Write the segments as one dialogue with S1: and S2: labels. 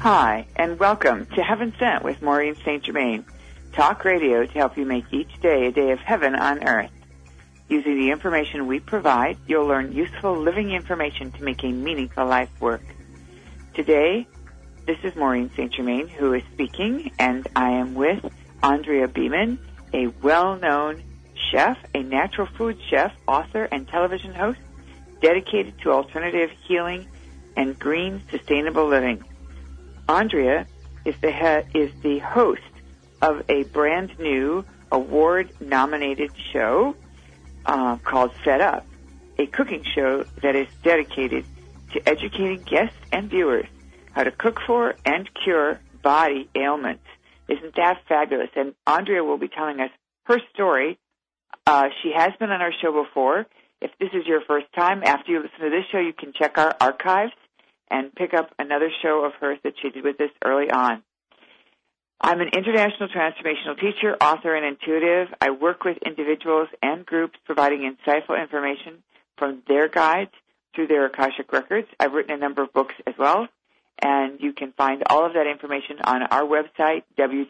S1: Hi, and welcome to Heaven Sent with Maureen St. Germain, talk radio to help you make each day a day of heaven on earth. Using the information we provide, you'll learn useful living information to make a meaningful life work. Today, this is Maureen St. Germain who is speaking, and I am with Andrea Beeman, a well-known chef, a natural food chef, author, and television host dedicated to alternative healing and green sustainable living. Andrea is the host of a brand new award-nominated show called Fed Up, a cooking show that is dedicated to educating guests and viewers how to cook for and cure body ailments. Isn't that fabulous? And Andrea will be telling us her story. She has been on our show before. If this is your first time, after you listen to this show, you can check our archives and pick up another show of hers that she did with us early on. I'm an international transformational teacher, author, and intuitive. I work with individuals and groups providing insightful information from their guides through their Akashic records. I've written a number of books as well, and you can find all of that information on our website,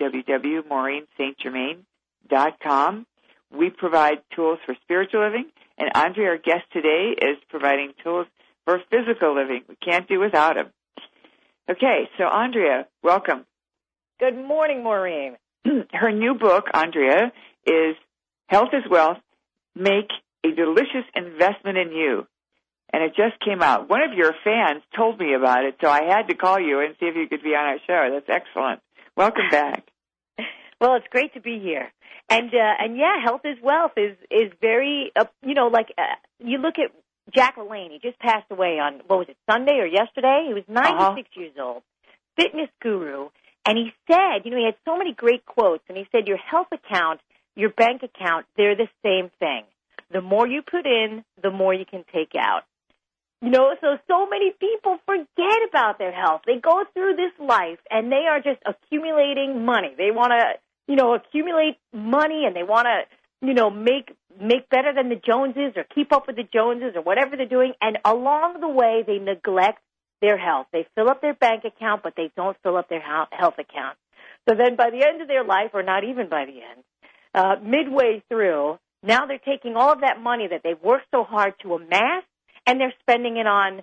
S1: www.maureenstgermain.com. We provide tools for spiritual living, and Andrea, our guest today, is providing tools for physical living. We can't do without him. Okay, so Andrea, welcome.
S2: Good morning, Maureen.
S1: Her new book, Andrea, is Health is Wealth, Make a Delicious Investment in You. And it just came out. One of your fans told me about it, so I had to call you and see if you could be on our show. That's excellent. Welcome back.
S2: Well, it's great to be here. And yeah, Health is Wealth is very, you look at Jack LaLanne. He just passed away on, Sunday or yesterday? He was 96 years old, fitness guru. And he said, he had so many great quotes, and he said, your health account, your bank account, they're the same thing. The more you put in, the more you can take out. So many people forget about their health. They go through this life, and they are just accumulating money. They want to, accumulate money, and they want to, make better than the Joneses or keep up with the Joneses or whatever they're doing. And along the way, they neglect their health. They fill up their bank account, but they don't fill up their health account. So then by the end of their life, or not even by the end, midway through, now they're taking all of that money that they've worked so hard to amass, and they're spending it on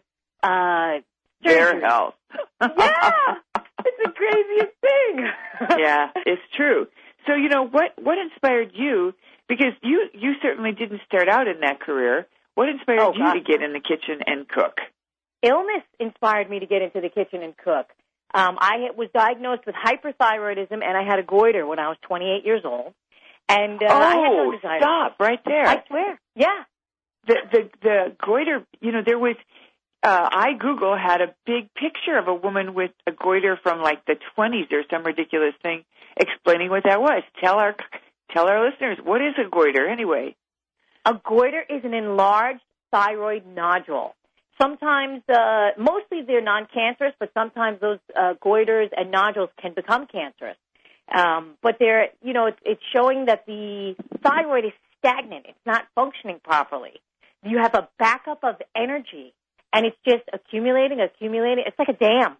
S1: their health.
S2: Yeah, it's the craziest thing.
S1: Yeah, it's true. So, what inspired you? Because you certainly didn't start out in that career. What inspired you to get in the kitchen and cook?
S2: Illness inspired me to get into the kitchen and cook. I was diagnosed with hyperthyroidism, and I had a goiter when I was 28 years old. And I had no desire.
S1: Stop right there.
S2: I swear. Yeah.
S1: The goiter, there was, iGoogle had a big picture of a woman with a goiter from like the 20s or some ridiculous thing explaining what that was. Tell our listeners, what is a goiter anyway?
S2: A goiter is an enlarged thyroid nodule. Sometimes, mostly they're non-cancerous, but sometimes those goiters and nodules can become cancerous. But they're, it's showing that the thyroid is stagnant. It's not functioning properly. You have a backup of energy, and it's just accumulating. It's like a dam.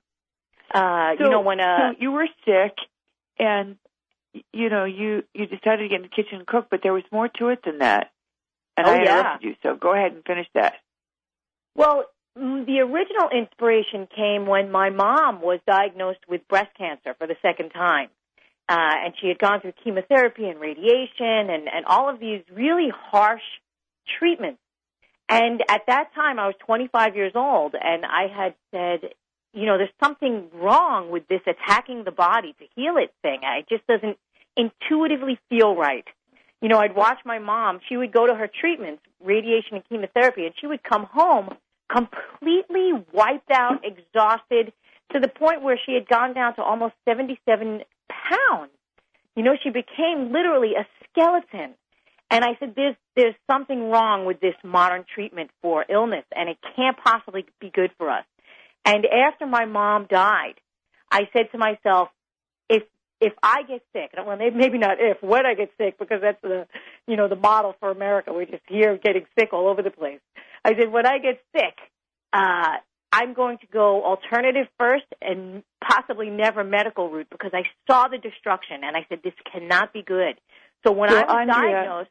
S1: So you were sick, and you decided to get in the kitchen and cook, but there was more to it than that. And I interrupted you, so go ahead and finish that.
S2: Well, the original inspiration came when my mom was diagnosed with breast cancer for the second time. And she had gone through chemotherapy and radiation and all of these really harsh treatments. And at that time, I was 25 years old, and I had said, there's something wrong with this attacking the body to heal it thing. It just doesn't intuitively feel right. I'd watch my mom. She would go to her treatments, radiation and chemotherapy, and she would come home completely wiped out, exhausted, to the point where she had gone down to almost 77 pounds. She became literally a skeleton. And I said, there's something wrong with this modern treatment for illness, and it can't possibly be good for us. And after my mom died, I said to myself, if I get sick, well, maybe not when I get sick, because that's the model for America. We're just here getting sick all over the place. I said, when I get sick, I'm going to go alternative first and possibly never medical route because I saw the destruction and I said, this cannot be good. So when I was diagnosed,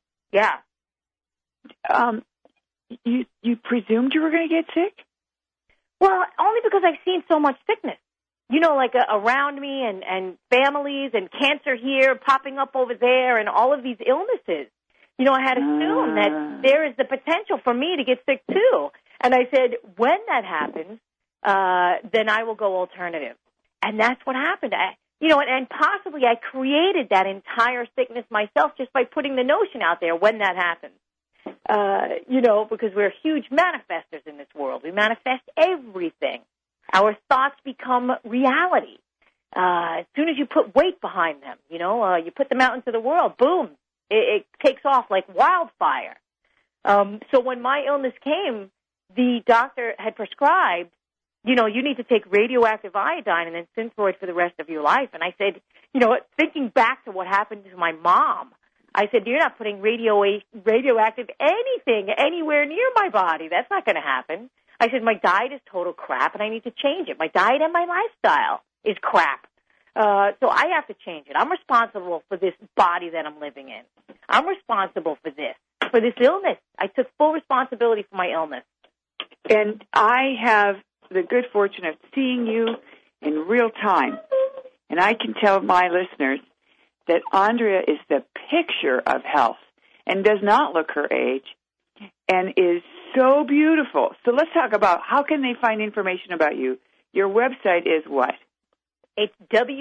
S1: You presumed you were going to get sick?
S2: Well, only because I've seen so much sickness. You know, like around me and families and cancer here popping up over there and all of these illnesses. You know, I had assumed that there is the potential for me to get sick too. And I said, when that happens, then I will go alternative. And that's what happened. And possibly I created that entire sickness myself just by putting the notion out there when that happens. Because we're huge manifestors in this world. We manifest everything. Our thoughts become reality. As soon as you put weight behind them, you put them out into the world, boom, it takes off like wildfire. So when my illness came, the doctor had prescribed, you need to take radioactive iodine and then Synthroid for the rest of your life. And I said, thinking back to what happened to my mom, I said, you're not putting radioactive anything anywhere near my body. That's not going to happen. I said, my diet is total crap, and I need to change it. My diet and my lifestyle is crap. So I have to change it. I'm responsible for this body that I'm living in. I'm responsible for this illness. I took full responsibility for my illness.
S1: And I have the good fortune of seeing you in real time. And I can tell my listeners that Andrea is the picture of health and does not look her age and is so beautiful. So let's talk about how can they find information about you. Your website is what?
S2: It's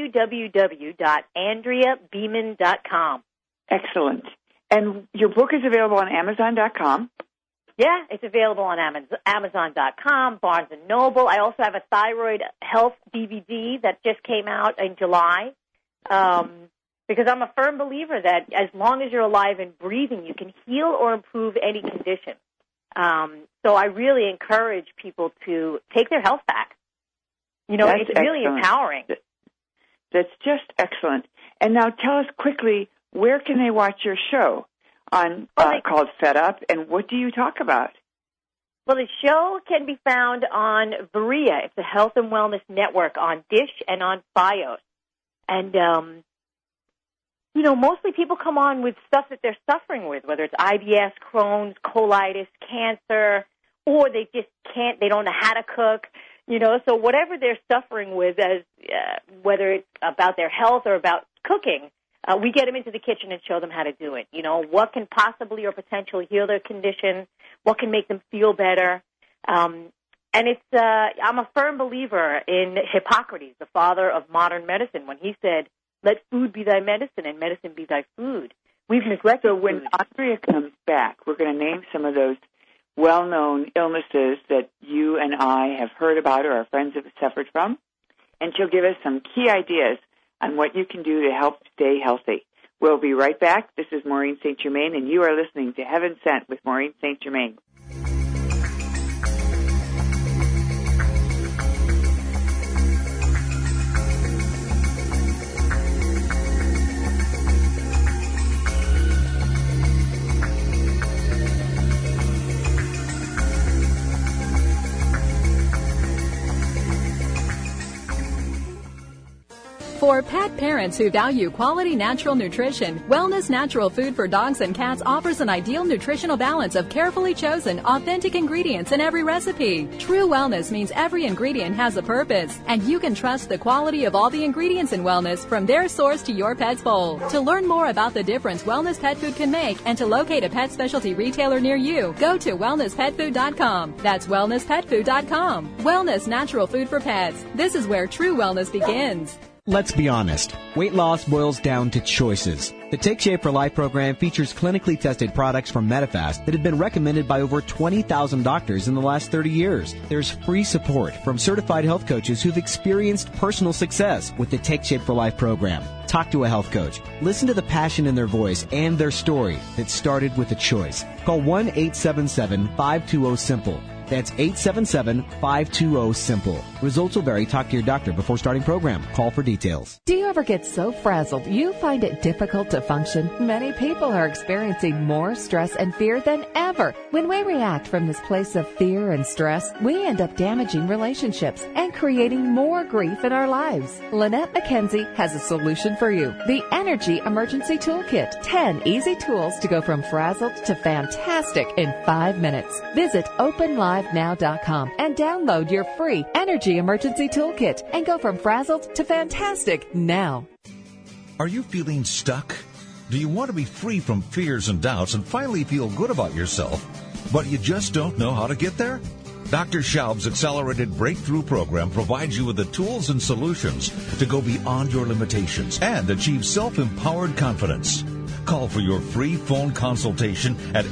S2: www.andreabeeman.com.
S1: Excellent. And your book is available on Amazon.com.
S2: Yeah, it's available on Amazon.com, Barnes & Noble. I also have a thyroid health DVD that just came out in July. Because I'm a firm believer that as long as you're alive and breathing, you can heal or improve any condition. So I really encourage people to take their health back. It's really empowering.
S1: That's just excellent. And now tell us quickly, where can they watch your show on called Fed Up, and what do you talk about?
S2: Well, the show can be found on Varia. It's a health and wellness network on Dish and on Fios. And mostly people come on with stuff that they're suffering with, whether it's IBS, Crohn's, colitis, cancer, or they just they don't know how to cook, so whatever they're suffering with, whether it's about their health or about cooking, we get them into the kitchen and show them how to do it. What can possibly or potentially heal their condition, what can make them feel better. And I'm a firm believer in Hippocrates, the father of modern medicine, when he said, let food be thy medicine and medicine be thy food. We've neglected
S1: So when Andrea comes back, we're going to name some of those well-known illnesses that you and I have heard about or our friends have suffered from, and she'll give us some key ideas on what you can do to help stay healthy. We'll be right back. This is Maureen St. Germain, and you are listening to Heaven Sent with Maureen St. Germain.
S3: For pet parents who value quality natural nutrition, Wellness Natural Food for Dogs and Cats offers an ideal nutritional balance of carefully chosen, authentic ingredients in every recipe. True wellness means every ingredient has a purpose, and you can trust the quality of all the ingredients in wellness from their source to your pet's bowl. To learn more about the difference wellness pet food can make and to locate a pet specialty retailer near you, go to wellnesspetfood.com. That's wellnesspetfood.com. Wellness Natural Food for Pets. This is where true wellness begins.
S4: Let's be honest. Weight loss boils down to choices. The Take Shape for Life program features clinically tested products from Medifast that have been recommended by over 20,000 doctors in the last 30 years. There's free support from certified health coaches who've experienced personal success with the Take Shape for Life program. Talk to a health coach. Listen to the passion in their voice and their story that started with a choice. Call 1-877-520-SIMPLE. That's 877-520-SIMPLE. Results will vary. Talk to your doctor before starting program. Call for details.
S5: Do you ever get so frazzled you find it difficult to function? Many people are experiencing more stress and fear than ever. When we react from this place of fear and stress, we end up damaging relationships and creating more grief in our lives. Lynette McKenzie has a solution for you. The Energy Emergency Toolkit. 10 easy tools to go from frazzled to fantastic in 5 minutes. Visit OpenLiveNow.com and download your free Energy Emergency Toolkit and go from frazzled to fantastic now.
S6: Are you feeling stuck? Do you want to be free from fears and doubts and finally feel good about yourself, but you just don't know how to get there? Dr. Schaub's Accelerated Breakthrough Program provides you with the tools and solutions to go beyond your limitations and achieve self-empowered confidence. Call for your free phone consultation at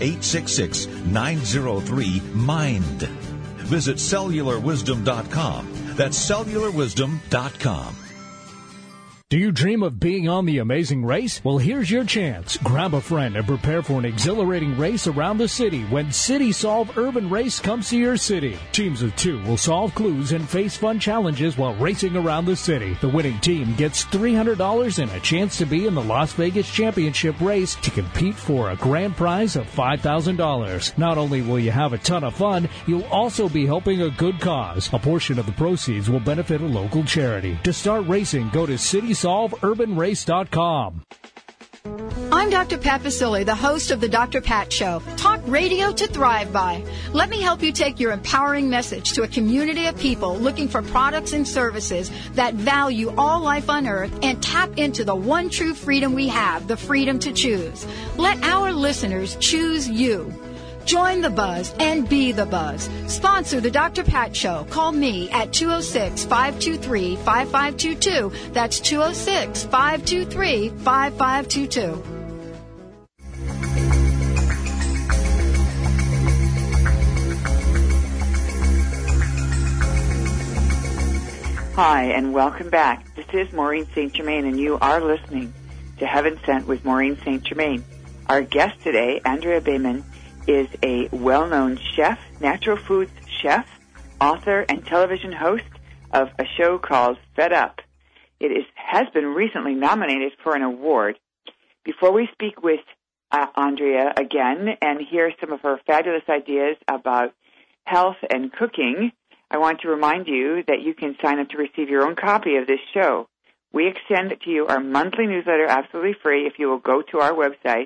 S6: 866-903-MIND. Visit cellularwisdom.com. That's cellularwisdom.com.
S7: Do you dream of being on The Amazing Race? Well, here's your chance. Grab a friend and prepare for an exhilarating race around the city when City Solve Urban Race comes to your city. Teams of 2 will solve clues and face fun challenges while racing around the city. The winning team gets $300 and a chance to be in the Las Vegas Championship race to compete for a grand prize of $5,000. Not only will you have a ton of fun, you'll also be helping a good cause. A portion of the proceeds will benefit a local charity. To start racing, go to CitySolveUrbanRace.com.
S8: I'm Dr. Pat Vasili, the host of the Dr. Pat Show. Talk radio to thrive by. Let me help you take your empowering message to a community of people looking for products and services that value all life on earth and tap into the one true freedom we have, the freedom to choose. Let our listeners choose you. Join the buzz and be the buzz. Sponsor the Dr. Pat Show. Call me at 206-523-5522. That's 206-523-5522.
S1: Hi, and welcome back. This is Maureen St. Germain, and you are listening to Heaven Sent with Maureen St. Germain. Our guest today, Andrea Bayman, is a well-known chef, natural foods chef, author, and television host of a show called Fed Up. It has been recently nominated for an award. Before we speak with Andrea again and hear some of her fabulous ideas about health and cooking, I want to remind you that you can sign up to receive your own copy of this show. We extend to you our monthly newsletter absolutely free if you will go to our website,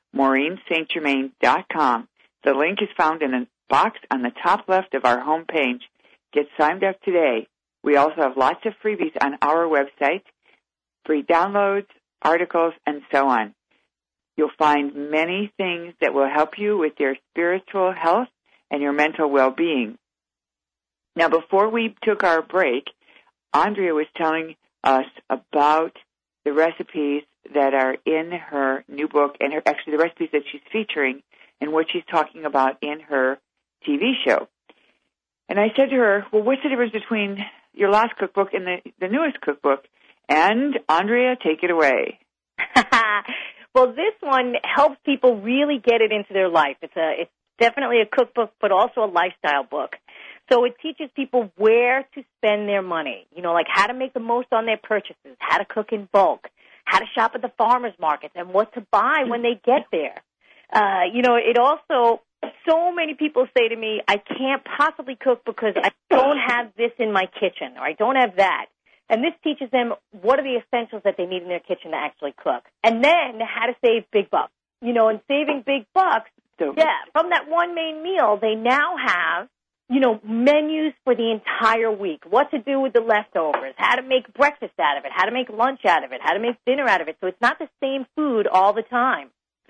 S1: MaureenSt.Germain.com. The link is found in a box on the top left of our homepage. Get signed up today. We also have lots of freebies on our website, free downloads, articles, and so on. You'll find many things that will help you with your spiritual health and your mental well-being. Now, before we took our break, Andrea was telling us about the recipes that are in her new book, and actually the recipes that she's featuring and what she's talking about in her TV show. And I said to her, well, what's the difference between your last cookbook and the newest cookbook? And Andrea, take it away.
S2: Well, this one helps people really get it into their life. It's definitely a cookbook, but also a lifestyle book. So it teaches people where to spend their money, like how to make the most on their purchases, how to cook in bulk, how to shop at the farmers markets, and what to buy when they get there. It also, so many people say to me, I can't possibly cook because I don't have this in my kitchen, or I don't have that. And this teaches them what are the essentials that they need in their kitchen to actually cook. And then how to save big bucks. And saving big bucks, from that one main meal, they now have, menus for the entire week, what to do with the leftovers, how to make breakfast out of it, how to make lunch out of it, how to make dinner out of it. So it's not the same food all the time.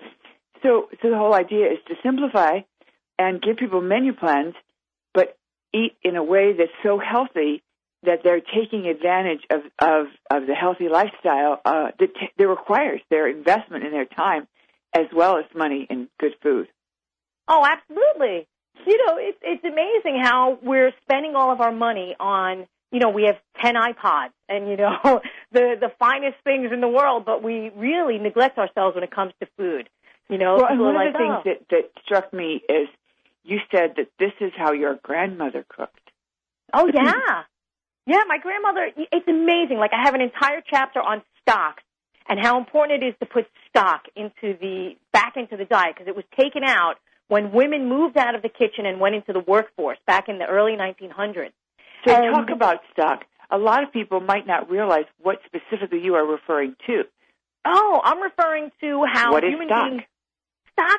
S1: So the whole idea is to simplify and give people menu plans, but eat in a way that's so healthy that they're taking advantage of the healthy lifestyle that requires their investment in their time as well as money in good food.
S2: Oh, absolutely. It's amazing how we're spending all of our money on, we have 10 iPods and, the finest things in the world, but we really neglect ourselves when it comes to food.
S1: Well, and one of the things that struck me is you said that this is how your grandmother cooked.
S2: Oh, yeah. Yeah, my grandmother, it's amazing. Like, I have an entire chapter on stock and how important it is to put stock back into the diet, because it was taken out when women moved out of the kitchen and went into the workforce back in the early 1900s.
S1: So talk about stock. A lot of people might not realize what specifically you are referring to.
S2: Oh, I'm referring to how
S1: what is
S2: human
S1: stock?
S2: beings... Stock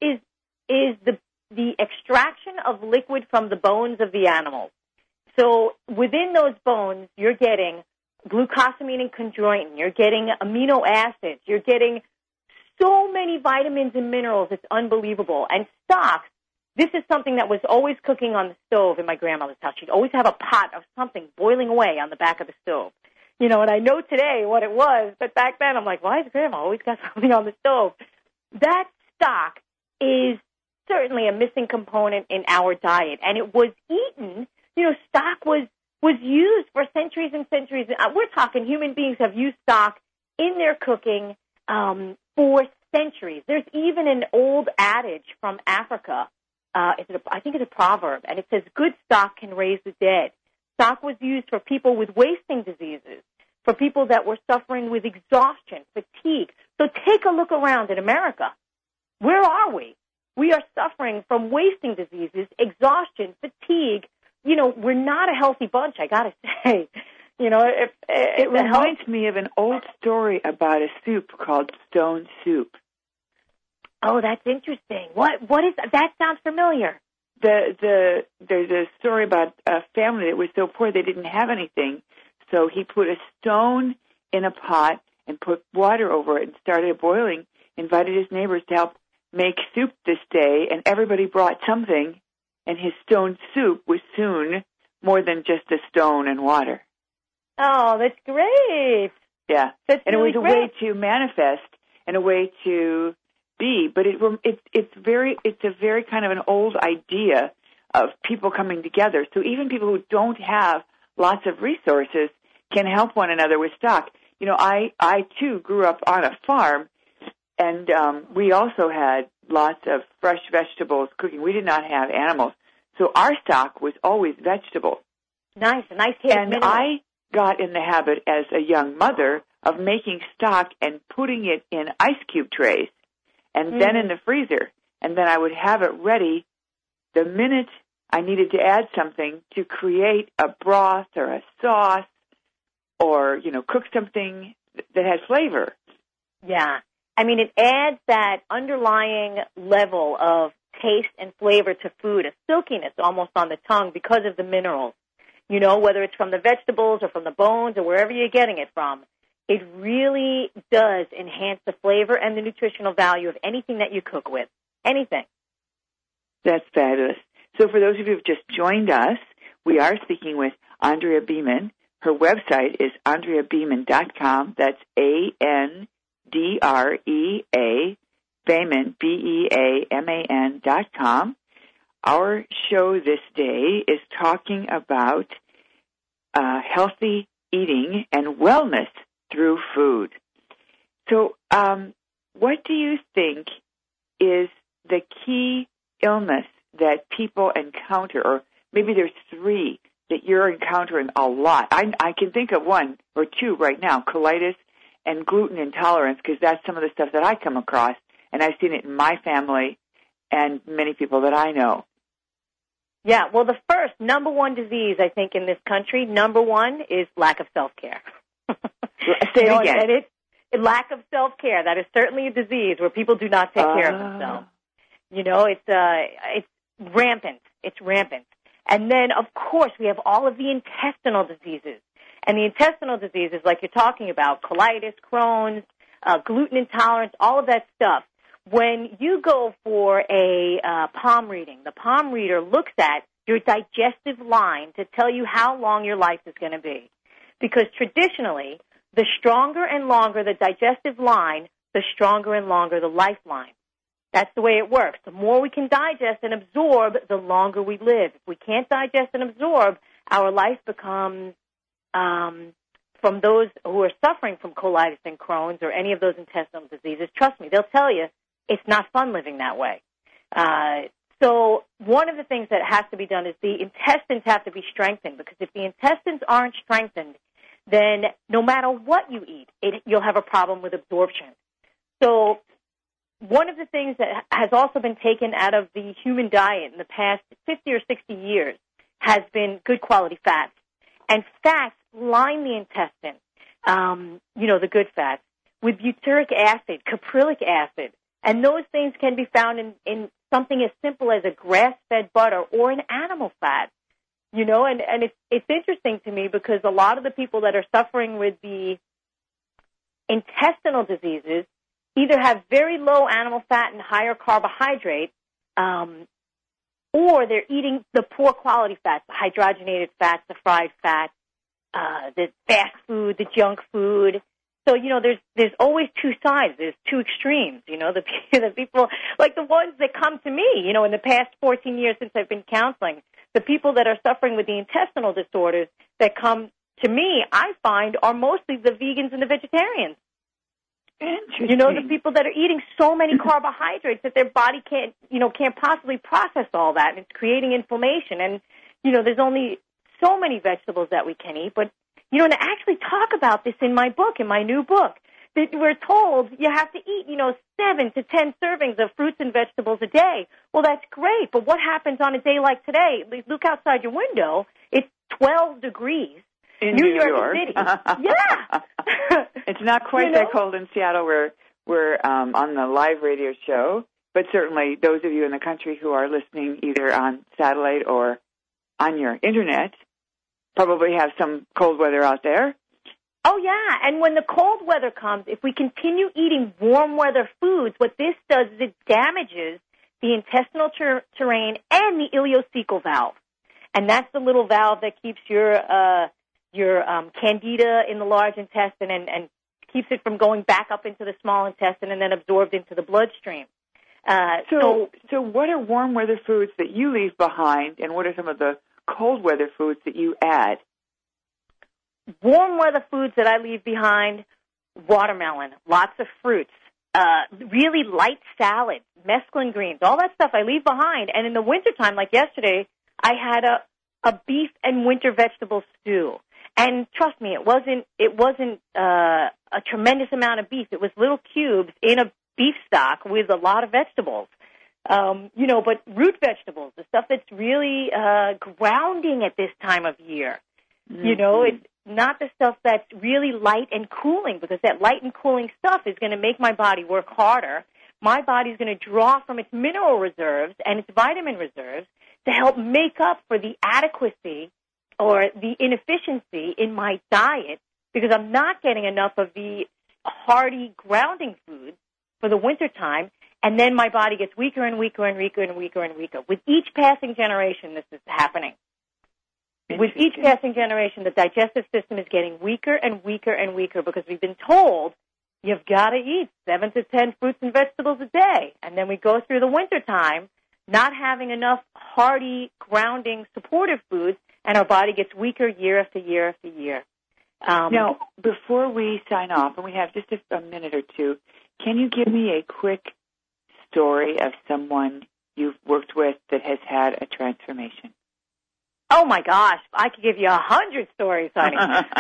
S2: is the extraction of liquid from the bones of the animals. So within those bones, you're getting glucosamine and chondroitin. You're getting amino acids. You're getting so many vitamins and minerals. It's unbelievable. And stock, this is something that was always cooking on the stove in my grandmother's house. She'd always have a pot of something boiling away on the back of the stove. You know, and I know today what it was, but back then I'm like, why has Grandma always got something on the stove? That stock is certainly a missing component in our diet, and it was eaten. You know, stock was used for centuries and centuries. We're talking human beings have used stock in their cooking for centuries. There's even an old adage from Africa. I think it's a proverb, and it says, good stock can raise the dead. Stock was used for people with wasting diseases, for people that were suffering with exhaustion, fatigue. So take a look around in America. Where are we? We are suffering from wasting diseases, exhaustion, fatigue. You know, we're not a healthy bunch, I got to say. You know,
S1: it reminds me of an old story about a soup called stone soup.
S2: Oh, that's interesting. What is that? Sounds familiar.
S1: There's a story about a family that was so poor they didn't have anything, so he put a stone in a pot and put water over it and started boiling, invited his neighbors to help make soup this day, and everybody brought something, and his stone soup was soon more than just a stone and water.
S2: Oh, that's great.
S1: Yeah.
S2: That's
S1: and
S2: really
S1: it was a
S2: great.
S1: way to manifest and a way to be, but it's a very kind of an old idea of people coming together. So even people who don't have lots of resources can help one another with stock. You know, I too grew up on a farm, and we also had lots of fresh vegetables cooking. We did not have animals, so our stock was always vegetables.
S2: Nice, a nice hit.
S1: And I got in the habit as a young mother of making stock and putting it in ice cube trays, and then in the freezer, and then I would have it ready the minute I needed to add something to create a broth or a sauce, or, you know, cook something that has flavor.
S2: Yeah. I mean, it adds that underlying level of taste and flavor to food, a silkiness almost on the tongue because of the minerals. You know, whether it's from the vegetables or from the bones or wherever you're getting it from, it really does enhance the flavor and the nutritional value of anything that you cook with. Anything.
S1: That's fabulous. So for those of you who have just joined us, we are speaking with Andrea Beeman. Her website is AndreaBeeman.com. That's ANDREA, Beeman, BEAMAN.com. Our show this day is talking about healthy eating and wellness through food. So what do you think is the key illness that people encounter, or maybe there's three that you're encountering a lot? I can think of one or two right now, colitis and gluten intolerance, because that's some of the stuff that I come across, and I've seen it in my family and many people that I know.
S2: Yeah, well, the first, number one disease, I think, in this country, number one is lack of self-care.
S1: Say it again.
S2: And lack of self-care. That is certainly a disease where people do not take care of themselves. You know, it's rampant. It's rampant. And then, of course, we have all of the intestinal diseases. And the intestinal diseases, like you're talking about, colitis, Crohn's, gluten intolerance, all of that stuff. When you go for a palm reading, the palm reader looks at your digestive line to tell you how long your life is going to be. Because traditionally, the stronger and longer the digestive line, the stronger and longer the lifeline. That's the way it works. The more we can digest and absorb, the longer we live. If we can't digest and absorb, our life becomes, from those who are suffering from colitis and Crohn's or any of those intestinal diseases, trust me, they'll tell you it's not fun living that way. So one of the things that has to be done is the intestines have to be strengthened, because if the intestines aren't strengthened, then no matter what you eat, you'll have a problem with absorption. So one of the things that has also been taken out of the human diet in the past 50 or 60 years has been good quality fats. And fats line the intestine, the good fats, with butyric acid, caprylic acid. And those things can be found in something as simple as a grass-fed butter or an animal fat. And it's interesting to me because a lot of the people that are suffering with the intestinal diseases either have very low animal fat and higher carbohydrate, or they're eating the poor quality fats, the hydrogenated fats, the fried fats, the fast food, the junk food. So, there's always two sides. There's two extremes, the people, like the ones that come to me, in the past 14 years since I've been counseling, the people that are suffering with the intestinal disorders that come to me, I find, are mostly the vegans and the vegetarians. The people that are eating so many carbohydrates that their body can't possibly process all that, and it's creating inflammation. And, there's only so many vegetables that we can eat, but and I actually talk about this in my book, in my new book, that we're told you have to eat, 7 to 10 servings of fruits and vegetables a day. Well, that's great, but what happens on a day like today? Look outside your window. It's 12 degrees.
S1: In New York.
S2: City. Yeah.
S1: It's not quite that cold in Seattle. We're on the live radio show, but certainly those of you in the country who are listening either on satellite or on your internet probably have some cold weather out there.
S2: Oh, yeah. And when the cold weather comes, if we continue eating warm weather foods, what this does is it damages the intestinal terrain and the ileocecal valve. And that's the little valve that keeps your candida in the large intestine and keeps it from going back up into the small intestine and then absorbed into the bloodstream.
S1: So what are warm weather foods that you leave behind, and what are some of the cold weather foods that you add?
S2: Warm weather foods that I leave behind: watermelon, lots of fruits, really light salad, mesclun greens, all that stuff I leave behind. And in the wintertime, like yesterday, I had a beef and winter vegetable stew. And trust me, it wasn't a tremendous amount of beef. It was little cubes in a beef stock with a lot of vegetables. But root vegetables, the stuff that's really grounding at this time of year. Mm-hmm. It's not the stuff that's really light and cooling, because that light and cooling stuff is going to make my body work harder. My body's going to draw from its mineral reserves and its vitamin reserves to help make up for the adequacy or the inefficiency in my diet, because I'm not getting enough of the hearty grounding foods for the wintertime, and then my body gets weaker and weaker and weaker and weaker and weaker. With each passing generation, this is happening. With each passing generation, the digestive system is getting weaker and weaker and weaker, because we've been told you've got to eat 7 to 10 fruits and vegetables a day. And then we go through the wintertime not having enough hearty, grounding, supportive foods, and our body gets weaker year after year after year.
S1: Now, before we sign off, and we have just a minute or two, can you give me a quick story of someone you've worked with that has had a transformation?
S2: Oh, my gosh. I could give you 100 stories, honey.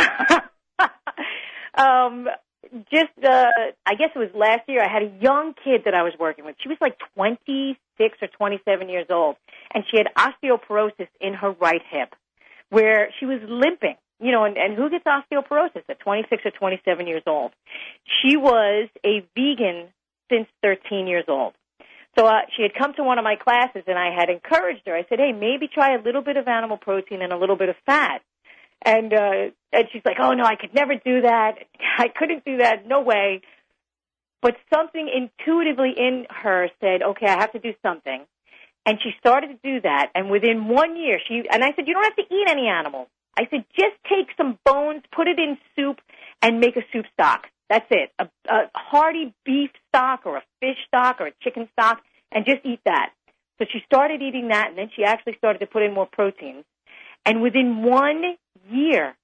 S2: I guess it was last year, I had a young kid that I was working with. She was like 26 or 27 years old, and she had osteoporosis in her right hip, where she was limping. And who gets osteoporosis at 26 or 27 years old? She was a vegan since 13 years old. So she had come to one of my classes, and I had encouraged her. I said, hey, maybe try a little bit of animal protein and a little bit of fat. And she's like, oh, no, I could never do that. I couldn't do that. No way. But something intuitively in her said, okay, I have to do something. And she started to do that. And within 1 year, and I said, you don't have to eat any animals. I said, just take some bones, put it in soup, and make a soup stock. That's it. A hearty beef stock or a fish stock or a chicken stock, and just eat that. So she started eating that, and then she actually started to put in more proteins. And within 1 year,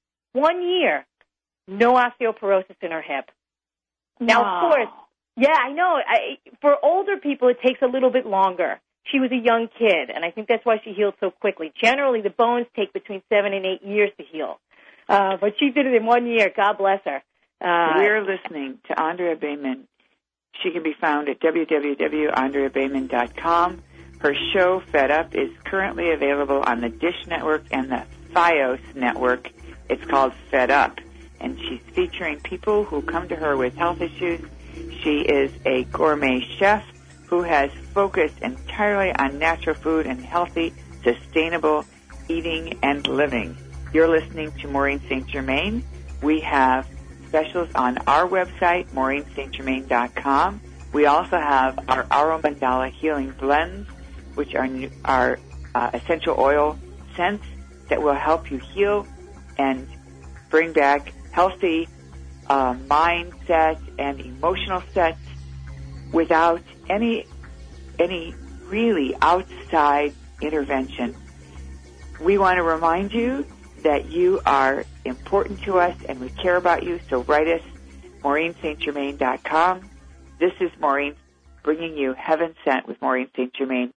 S2: no osteoporosis in her hip. Now, of course, yeah, I know. For older people, it takes a little bit longer. she was a young kid, and I think that's why she healed so quickly. Generally, the bones take between 7 and 8 years to heal. But she did it in 1 year. God bless her.
S1: We're listening to Andrea Bayman. She can be found at www.andreabayman.com. Her show, Fed Up, is currently available on the Dish Network and the FiOS Network. It's called Fed Up, and she's featuring people who come to her with health issues. She is a gourmet chef who has focused entirely on natural food and healthy, sustainable eating and living. You're listening to Maureen St. Germain. We have specials on our website, MaureenSt.Germain.com. We also have our Auro Mandala Healing Blends, which are essential oil scents that will help you heal and bring back healthy mindset and emotional sets without any really outside intervention. We want to remind you that you are important to us and we care about you, so write us, MaureenSt.Germain.com. This is Maureen bringing you Heaven Sent with Maureen St. Germain.